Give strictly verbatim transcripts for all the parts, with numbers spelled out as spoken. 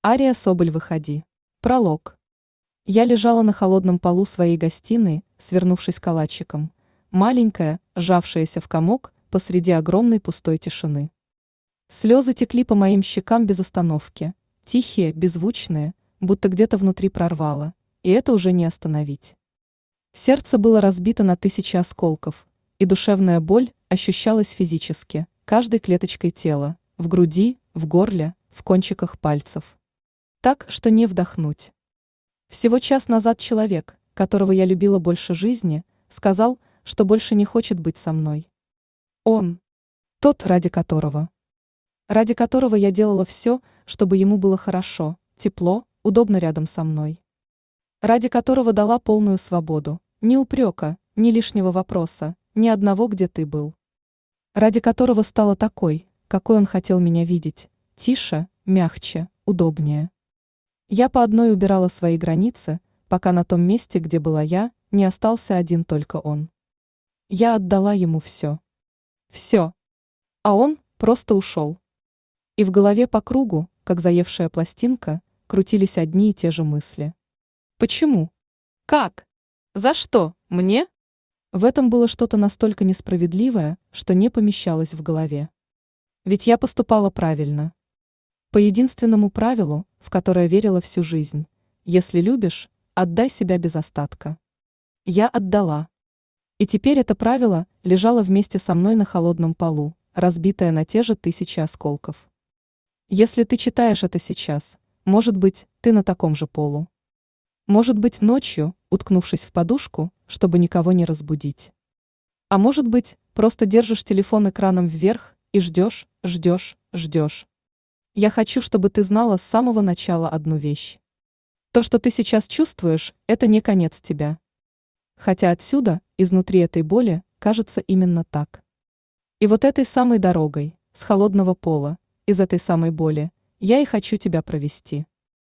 Ария Соболь, выходи. Пролог. Я лежала на холодном полу своей гостиной, свернувшись калачиком, маленькая, сжавшаяся в комок посреди огромной пустой тишины. Слезы текли по моим щекам без остановки, тихие, беззвучные, будто где-то внутри прорвало, и это уже не остановить. Сердце было разбито на тысячи осколков, и душевная боль ощущалась физически, каждой клеточкой тела, в груди, в горле, в кончиках пальцев. Так, что не вдохнуть. Всего час назад человек, которого я любила больше жизни, сказал, что больше не хочет быть со мной. Он. Тот, ради которого. Ради которого я делала все, чтобы ему было хорошо, тепло, удобно рядом со мной. Ради которого дала полную свободу, ни упрека, ни лишнего вопроса, ни одного, где ты был. Ради которого стала такой, какой он хотел меня видеть, тише, мягче, удобнее. Я по одной убирала свои границы, пока на том месте, где была я, не остался один только он. Я отдала ему все. Все. А он просто ушел. И в голове по кругу, как заевшая пластинка, крутились одни и те же мысли. Почему? Как? За что? Мне? В этом было что-то настолько несправедливое, что не помещалось в голове. Ведь я поступала правильно. По единственному правилу, в которое верила всю жизнь. Если любишь, отдай себя без остатка. Я отдала. И теперь это правило лежало вместе со мной на холодном полу, разбитое на те же тысячи осколков. Если ты читаешь это сейчас, может быть, ты на таком же полу. Может быть, ночью, уткнувшись в подушку, чтобы никого не разбудить. А может быть, просто держишь телефон экраном вверх и ждешь, ждешь, ждешь. Я хочу, чтобы ты знала с самого начала одну вещь. То, что ты сейчас чувствуешь, это не конец тебя. Хотя отсюда, изнутри этой боли, кажется именно так. И вот этой самой дорогой, с холодного пола, из этой самой боли, я и хочу тебя провести.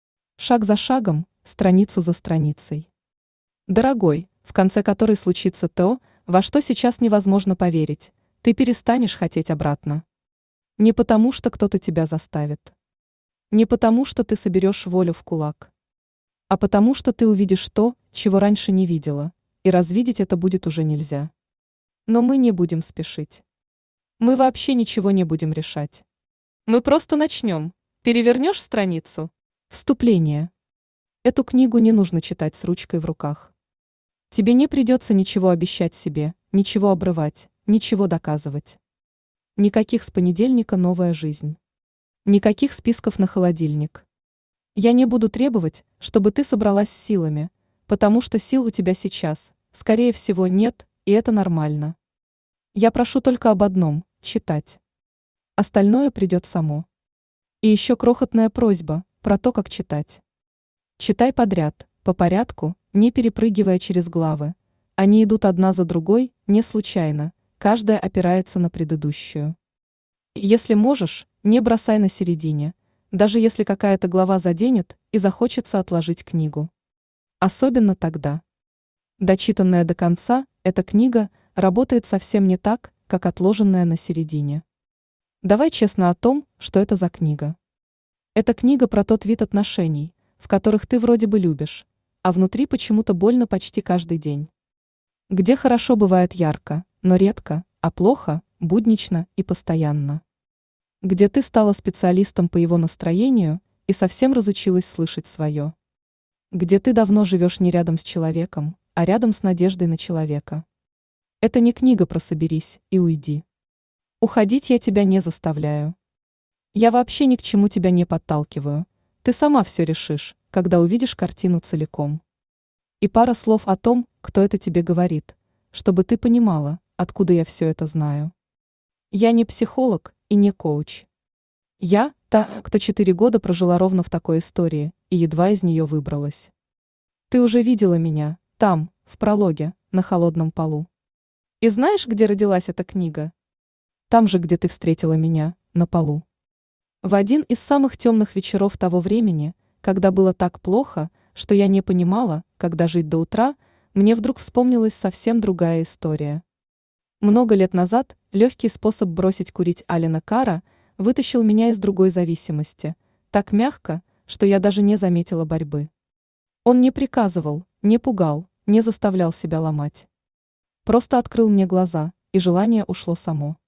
Шаг за шагом, страницу за страницей. Дорогой, в конце которой случится то, во что сейчас невозможно поверить, ты перестанешь хотеть обратно. Не потому, что кто-то тебя заставит. Не потому, что ты соберешь волю в кулак. А потому, что ты увидишь то, чего раньше не видела, и развидеть это будет уже нельзя. Но мы не будем спешить. Мы вообще ничего не будем решать. Мы просто начнем. Перевернешь страницу? Вступление. Эту книгу не нужно читать с ручкой в руках. Тебе не придется ничего обещать себе, ничего обрывать, ничего доказывать. Никаких с понедельника новая жизнь. Никаких списков на холодильник. Я не буду требовать, чтобы ты собралась с силами, потому что сил у тебя сейчас, скорее всего, нет, и это нормально. Я прошу только об одном – читать. Остальное придет само. И еще крохотная просьба про то, как читать. Читай подряд, по порядку, не перепрыгивая через главы. Они идут одна за другой, не случайно, каждая опирается на предыдущую. Если можешь, не бросай на середине, даже если какая-то глава заденет и захочется отложить книгу. Особенно тогда. Дочитанная до конца, эта книга работает совсем не так, как отложенная на середине. Давай честно о том, что это за книга. Это книга про тот вид отношений, в которых ты вроде бы любишь, а внутри почему-то больно почти каждый день. Где хорошо бывает ярко, но редко, а плохо, буднично и постоянно. Где ты стала специалистом по его настроению и совсем разучилась слышать свое. Где ты давно живешь не рядом с человеком, а рядом с надеждой на человека. Это не книга про «соберись и уйди». Уходить я тебя не заставляю. Я вообще ни к чему тебя не подталкиваю. Ты сама все решишь, когда увидишь картину целиком. И пара слов о том, кто это тебе говорит, чтобы ты понимала, откуда я все это знаю. Я не психолог и не коуч. Я та, кто четыре года прожила ровно в такой истории и едва из нее выбралась. Ты уже видела меня, там, в прологе, на холодном полу. И знаешь, где родилась эта книга? Там же, где ты встретила меня, на полу. В один из самых темных вечеров того времени, когда было так плохо, что я не понимала, когда жить до утра, мне вдруг вспомнилась совсем другая история. Много лет назад легкий способ бросить курить Алена Карра вытащил меня из другой зависимости, так мягко, что я даже не заметила борьбы. Он не приказывал, не пугал, не заставлял себя ломать. Просто открыл мне глаза, и желание ушло само.